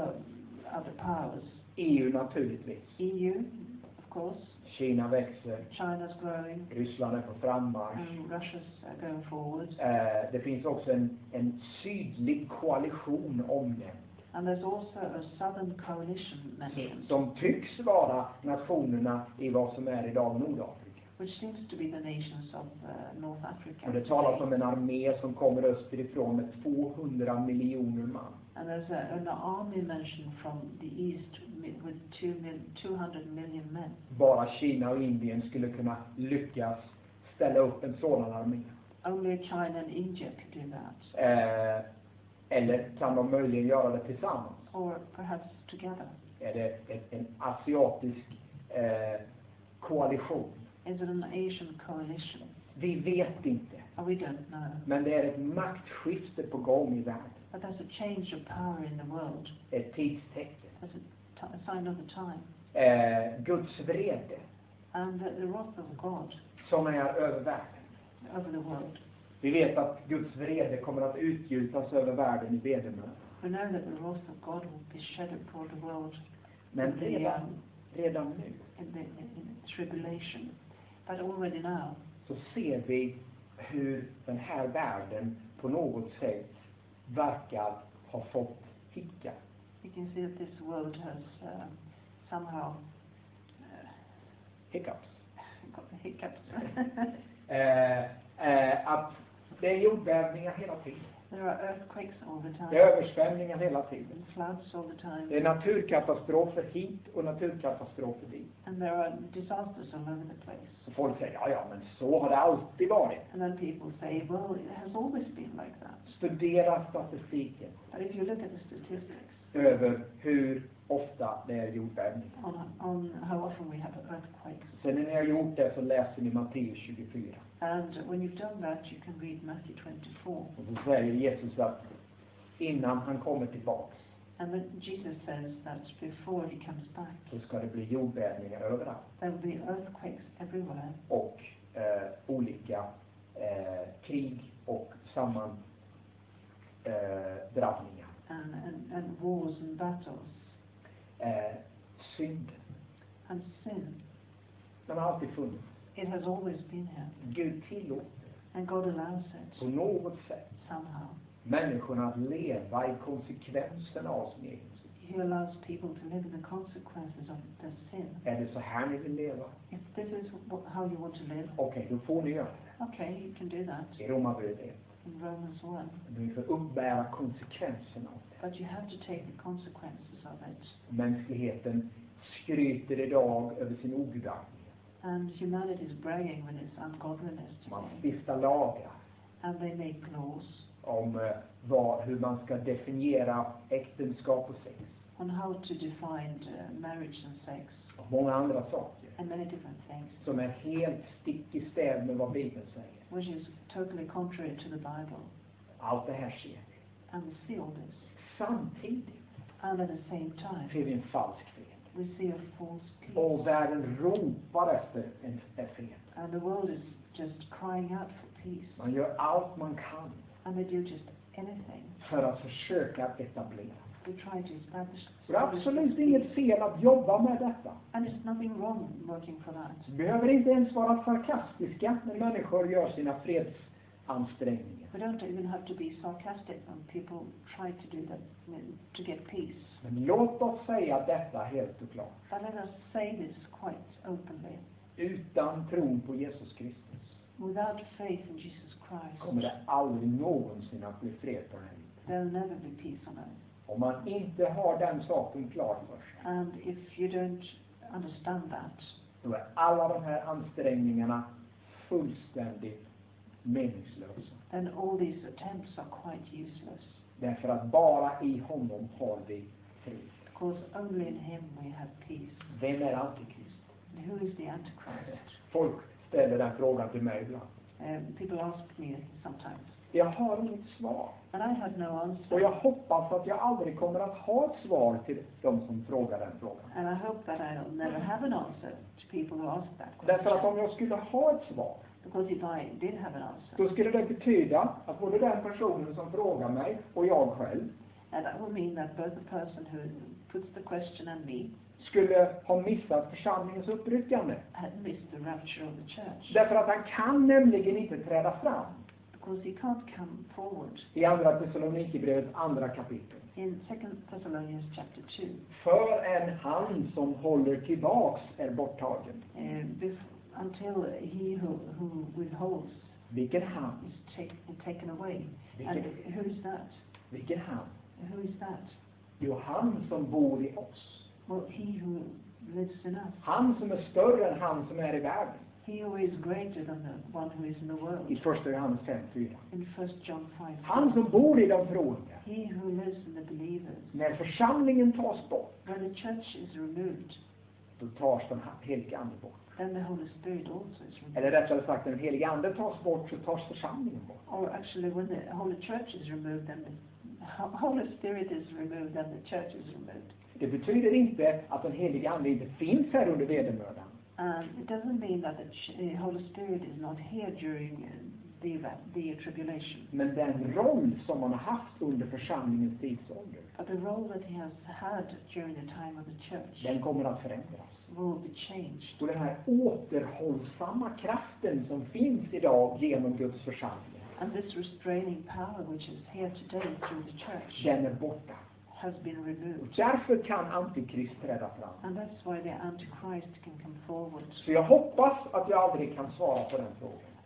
powers. EU naturligtvis. EU, of course. Kina växer. China's growing. Ryssland är på frammarsch. And Russia's going forward. Det finns också en sydlig koalition omnämnd. And there's also a southern coalition mentioned. Som tycks vara nationerna i vad som är idag Nordafrika. Which seems to be the nations of North Africa. Och det talas om en armé som kommer österifrån med 200 miljoner man. And there's an army mentioned from the east with 200 million men. Bara Kina och Indien skulle kunna lyckas ställa upp en sådan armé. Only China and India could do that. Eller kan de möjligen göra det tillsammans? Or perhaps together. Är det en asiatisk koalition? Is it an Asian coalition? Vi vet inte. We don't know. Men det är ett maktskifte på gång i världen. But there's a change of power in the world. Ett tidstecken. There's a sign of the time. Guds vrede. And the wrath of God. Som är över världen. Over the world. Vi vet att Guds vrede kommer att utgjutas över världen i vedermöda. We know that the wrath of God will be shed upon the world. Men redan nu. In the tribulation. But already now. Så ser vi hur den här världen på något sätt verkar ha fått hicka. You can see that this world has somehow hiccups. Got the hiccups. Att det är jordbävningar hela tiden. There are earthquakes all the Det time. är översvämningar hela tiden. And floods all the time. Det är naturkatastrofer hit och naturkatastrofer dit. And there are disasters all over the place. Så folk säger, ja men så har det alltid varit. And then people say, well, it has always been like that. Studera statistiken But if you look at the statistics över hur ofta det är jordbävningar. on how often we have earthquakes, Sen när ni har gjort det så läser ni Matteus 24. and when you've done that, you can read Matthew 24. Och så säger Jesus att innan han kommer tillbaks And then Jesus says that before he comes back, så ska det bli jordbävningar överallt. there will be earthquakes everywhere, Och olika krig och sammandrabbningar. and wars and battles, Synd. and sin. Den har alltid funnits. It has always been here, Gud tillåter and God allows it på något sätt somehow. människorna att leva i konsekvenserna av sin egen synd. He allows people to live in the consequences of their sin. Är det så här ni vill leva? If this is how you want to live, Okej, då får ni göra det. okay, you can do that I Romarbrevet. in Romans 1. Ni får uppbära konsekvenserna av det. But you have to take the consequences of it. Mänskligheten skryter idag över sin ogudaktighet. And humanity is bragging with its ungodliness Man today. stiftar lagar And they make laws om hur man ska definiera äktenskap och sex. on how to define marriage and sex, Och många andra saker and many different things, som är helt stick i stäv med vad Bibeln säger. which is totally contrary to the Bible. Allt det här ser vi. And we see all this. Samtidigt And at the same time, ser vi en falsk fred. we see a false peace. Och världen ropar efter en fred. And the world is just crying out for peace. Man gör allt man kan And they do just anything för att försöka etablera. to try to establish Och det är absolut inget fel att jobba med detta. And it's nothing wrong working for that. Vi behöver inte ens vara sarkastiska när människor gör sina fredsansträngningar. We don't even have to be sarcastic when people try to do that, to get peace. Men låt oss säga detta helt och klart. But let us say this quite openly. Utan tron på Jesus Kristus Without faith in Jesus Christ, kommer det aldrig någonsin att bli fred på den här jorden. there will never be peace on earth. Om man inte har den saken klar för sig, And if you don't understand that, då är alla de här ansträngningarna fullständigt meningslösa. then all these attempts are quite useless. Därför att bara i honom har vi frid. Because only in Him we have peace. Vem är antikrist? And who is the Antichrist? Folk ställer den frågan till mig ibland. People ask me sometimes. Jag har inget svar. And I have no answer. Och jag hoppas att jag aldrig kommer att ha ett svar till de som frågar den frågan. And I hope that I'll never have an answer to people who ask that Därför att question. om jag skulle ha ett svar, Because if I did have an answer, då skulle det betyda att både den personen som frågar mig och jag själv and that would mean that both the person who puts the question and me skulle ha missat församlingens uppryckande. had missed the rapture of the church. Därför att han kan nämligen inte träda fram. Because he can't come forward. I andra Thessalonikerbrevets andra kapitel. In 2 Thessalonians chapter 2, Förrän han som håller tillbaks är borttagen. until he who withholds Vilken han? is taken away. And who is that? Vilken han? Who is that? Jo, han som bor i oss. Well, he who lives in us. Han som är större än han som är i världen. He who is greater than the one who is in the world. I första Johannes 5:4. In 1 John 5. Han som bor i de troende. He who lives in the believers. När församlingen tas bort, When the church is removed, då tas den helige ande bort. then the Holy Spirit also is removed. Eller rättare sagt, när den helige ande tas bort så tas församlingen bort. Or actually, when the Holy Church is removed, then the Holy Spirit is removed, then the church is removed. Det betyder inte att den helige ande inte finns här under vedermödan. It doesn't mean that the Holy Spirit is not here during the tribulation. Men den roll som man har haft under församlingens tidsålder, But the role that he has had during the time of the church den kommer att förändras. will be changed. Och den här återhållsamma kraften som finns idag genom Guds församling, And this restraining power which is here today through the church den är borta. has been Och removed. därför kan antikrist träda fram. And that's why the Antichrist can come forward. Så jag hoppas att jag aldrig kan svara på den frågan.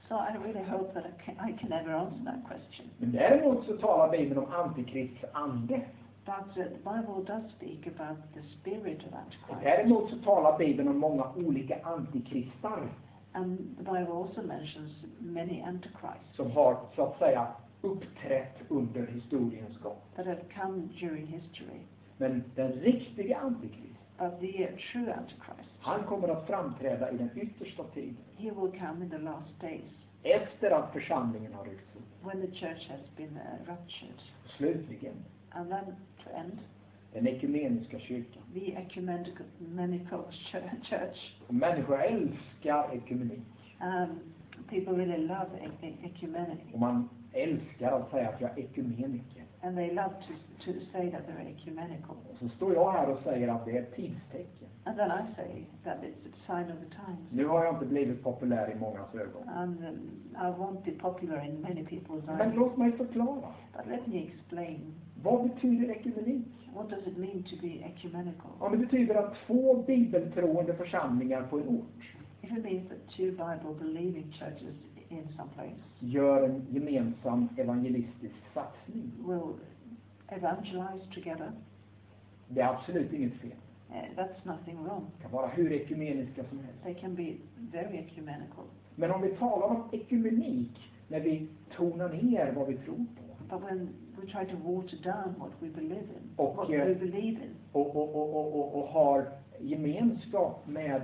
So I really hope that I can never answer that question. Men däremot så talar Bibeln om antikrists ande. But the Bible does speak about the spirit of Och Antichrist. däremot så talar Bibeln om många olika antikristar And the Bible also mentions many antichrists som har så att säga uppträtt under historiens gång. that have come during history. Men den riktiga antikrist, But the true Antichrist, han kommer att framträda i den yttersta tiden. he will come in the last days Efter att församlingen har ryckts upp. when the church has been ruptured. Och slutligen, And then to end, den ekumeniska kyrkan. the ecumenical church. Och människor älskar ekumenik. People really love ecumenism. Och man älskar att säga att jag är ekumeniker. And they love to say that they're ecumenical. Och så står jag här och säger att det är ett tidstecken. And then I say that it's a sign of the times. Nu har jag inte blivit populär i mångas ögon. And I won't be popular in many people's Men eyes. låt mig förklara. But let me explain. Vad betyder ekumenik? What does it mean to be ecumenical? Om det betyder att två bibeltroende församlingar på en ort If it means that two Bible-believing churches in some place gör en gemensam evangelistisk satsning. will evangelize together, Det är absolut inget fel. that's nothing wrong. Det kan vara hur ekumeniska som helst. They can be very ecumenical. Men om vi talar om ekumenik när vi tonar ner vad vi tror på But when we try to water down what we believe in, Och, what we believe in, och har gemenskap med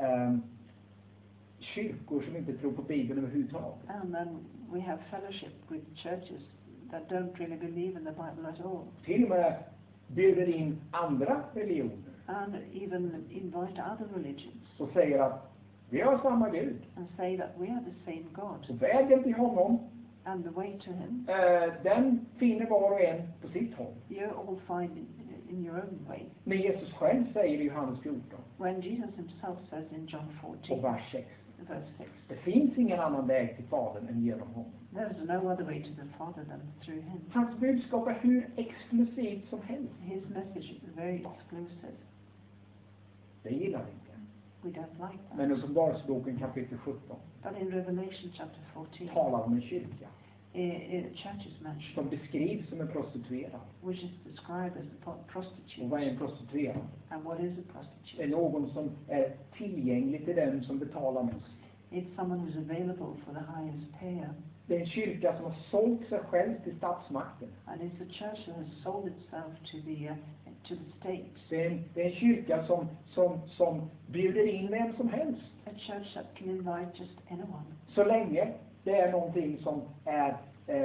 kyrkor som inte tror på Bibeln överhuvudtaget. and then we have fellowship with churches that don't really believe in the Bible at all, Till och med bjuder in andra religioner and even invite other religions och säger att vi har samma Gud. and say that we are the same God, Och vägen till honom, and the way to Him, den finner var och en på sitt håll. you all find in your own way. Men Jesus själv säger i Johannes 14 When Jesus Himself says in John och 14, vers 6. verse 6, Det finns ingen annan väg till Fadern än genom honom. there is no other way to the Father than through Him. Hans budskap är hur exklusivt som helst. His message is very exclusive. Det gillar vi inte. We don't like that. Men Uppenbarelseboken kapitel 17 But in Revelation chapter 14, talar om en kyrka a church is mentioned, som beskrivs som en prostituerad. which is described as a Och prostitute. vad är en prostituerad? And what is a Det är prostitute? någon som är tillgänglig till den som betalar mest. It's someone who's available for the highest payer. Det är en kyrka som har sålt sig själv till statsmakten. And it's a church that has sold itself to the state. Det är en kyrka som bjuder in vem som helst. A church that can invite just anyone, Så länge det är någonting som är,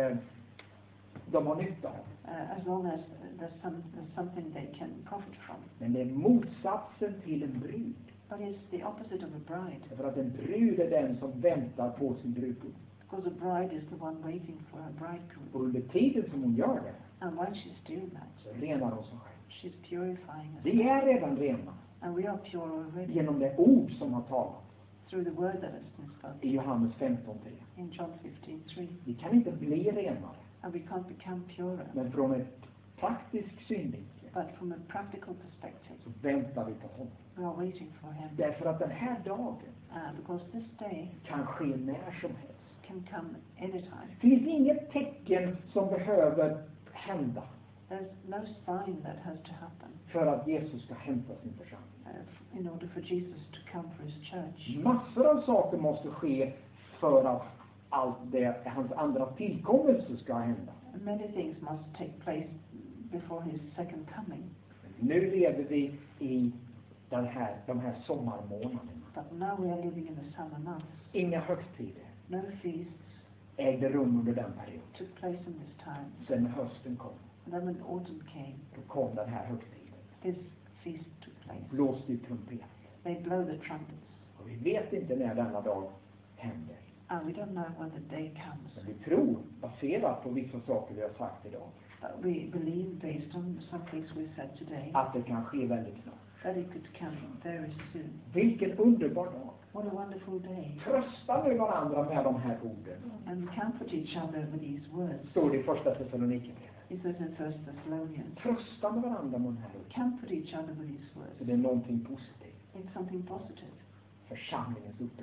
de har nytta av. as long as there's something they can profit from. Men det är motsatsen till en brud. But it's the opposite of a bride, För att en brud är den som väntar på sin brudgum. because a bride is the one waiting for her bridegroom. Och under tiden som hon gör det, And while she's doing that, så renar hon sig själv. she's purifying us. Vi är redan rena And we are pure already genom det ord som har talats through the word that has been spoken i Johannes 15:3. in John 15:3. Vi kan inte bli renare, And we can't become purer. men från ett praktisk synvinkel But from a practical perspective, så väntar vi på honom. we are waiting for Him. Därför att den här dagen Because this day kan ske när som helst. can come anytime. Det finns inget tecken som behöver hända There's no sign that has to happen för att Jesus ska hämta sin församling. in order for Jesus to come for His church. Massor av saker måste ske för att allt det, hans andra tillkommelse ska hända. Many things must take place before His second coming. Nu lever vi i de här sommarmånaderna. But now we are living in the summer months. Inga högtider No feasts ägde rum under den perioden. took place in this time. Sen hösten kom, And then when autumn came, då kom den här högtiden. this feast took place. Blåste i trumpet. They blow the trumpets. Och vi vet inte när denna dag händer. And we don't know when the day comes. Men vi tror, baserat på vissa saker vi har sagt idag, But we believe, based on some things we said today, att det kan ske väldigt snart. that it could come very soon. Vilken underbar dag! What a wonderful day. Trösta nu varandra med de här orden. And comfort each other with these words. Står det i första Thessalonikerbrevet. It says in 1 Thessalonians, Trösta med varandra med de här orden. comfort each other with these Så words. det är någonting positivt. It's something positive. Församlingens uppryckande.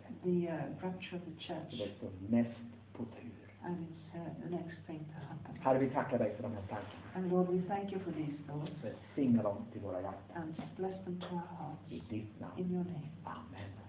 the rapture of the church, Det står näst på tur. and it's the next thing to happen. Herre, vi tackar dig för de här tankarna. And Lord, we thank you for these thoughts, Välsigna dem till våra hjärtan. and bless them to our hearts. I ditt namn. In your name. Amen.